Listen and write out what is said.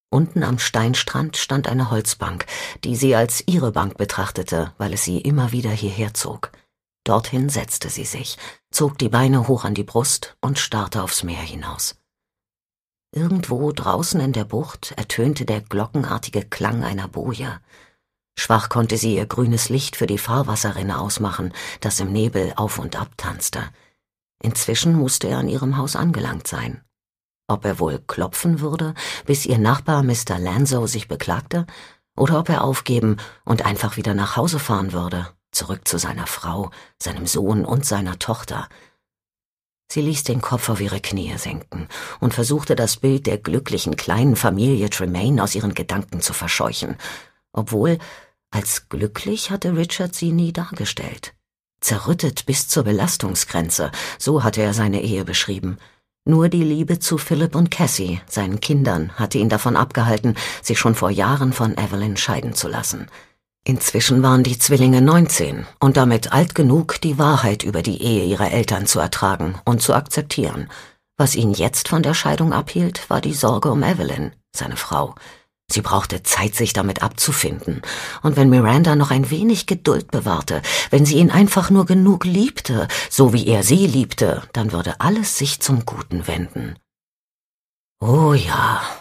Unten am Steinstrand stand eine Holzbank, die sie als ihre Bank betrachtete, weil es sie immer wieder hierher zog. Dorthin setzte sie sich, zog die Beine hoch an die Brust und starrte aufs Meer hinaus. Irgendwo draußen in der Bucht ertönte der glockenartige Klang einer Boje. Schwach konnte sie ihr grünes Licht für die Fahrwasserrinne ausmachen, das im Nebel auf und ab tanzte. Inzwischen musste er an ihrem Haus angelangt sein. Ob er wohl klopfen würde, bis ihr Nachbar Mr. Lanzo sich beklagte, oder ob er aufgeben und einfach wieder nach Hause fahren würde, zurück zu seiner Frau, seinem Sohn und seiner Tochter. Sie ließ den Kopf auf ihre Knie sinken und versuchte, das Bild der glücklichen kleinen Familie Tremaine aus ihren Gedanken zu verscheuchen, obwohl, als glücklich hatte Richard sie nie dargestellt. Zerrüttet bis zur Belastungsgrenze, so hatte er seine Ehe beschrieben. Nur die Liebe zu Philip und Cassie, seinen Kindern, hatte ihn davon abgehalten, sich schon vor Jahren von Evelyn scheiden zu lassen. Inzwischen waren die Zwillinge 19 und damit alt genug, die Wahrheit über die Ehe ihrer Eltern zu ertragen und zu akzeptieren. Was ihn jetzt von der Scheidung abhielt, war die Sorge um Evelyn, seine Frau. Sie brauchte Zeit, sich damit abzufinden. Und wenn Miranda noch ein wenig Geduld bewahrte, wenn sie ihn einfach nur genug liebte, so wie er sie liebte, dann würde alles sich zum Guten wenden. Oh ja,